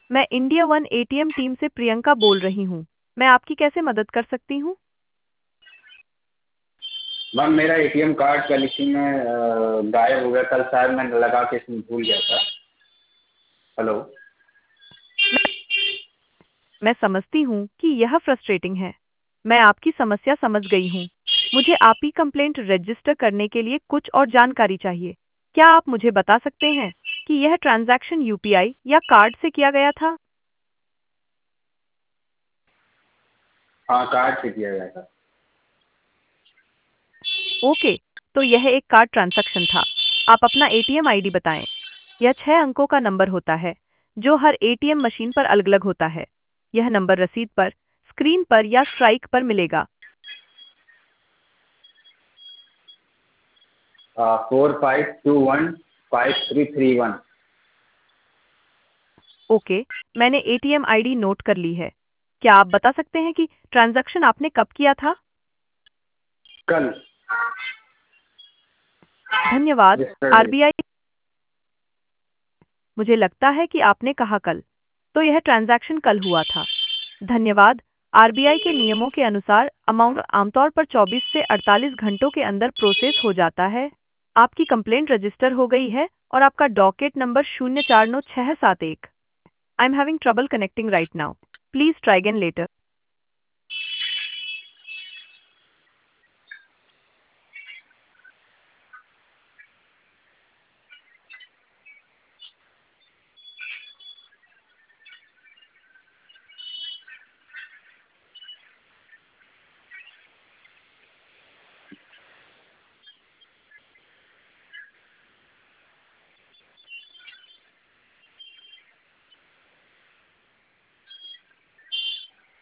मैं India one ATM team से प्रियंका बोल रही हूँ। मैं आपकी कैसे मदद कर सकती हूँ? मैम मेरा एटीएम कार्ड गलती में गायब हो गया। कल शायद मैं लगा के इसमें भूल गया था। हेलो। मैं समझती हूँ कि यह फ्रस्ट्रेटिंग है। मैं आपकी समस्या समझ गई हूँ। मुझे आपकी कंप्लेंट रजिस्टर करने के लिए कुछ और जानकारी चाहिए। क्या आप मुझे बता सकते हैं कि यह ट्रांजैक्शन यूपीआई या कार्ड से किया गया था? हाँ, कार्ड से किया गया था। ओके, तो यह एक कार्ड ट्रांजैक्शन था। आप अपना एटीएम आईडी बताएं। यह 6 अंकों का नंबर होता है, जो हर एटीएम मशीन पर अलग-अलग होता है। यह नंबर रसीद पर, स्क्रीन पर या स्ट्राइक पर मिलेगा। 45215331। ओके, मैंने एटीएम आईडी नोट कर ली है। क्या आप बता सकते हैं कि ट्रांजैक्शन आपने कब किया था? कल। धन्यवाद, यस्टरडे। आरबीआई। मुझे लगता है कि आपने कहा कल, तो यह ट्रांजैक्शन कल हुआ था। धन्यवाद। आरबीआई के नियमों के अनुसार अमाउंट आमतौर पर 24 से 48 घंटों के अंदर प्रोसेस हो जाता है। आपकी कंप्लेंट रजिस्टर हो गई है और आपका docket number 049671। I am having trouble connecting right now. Please try again letter.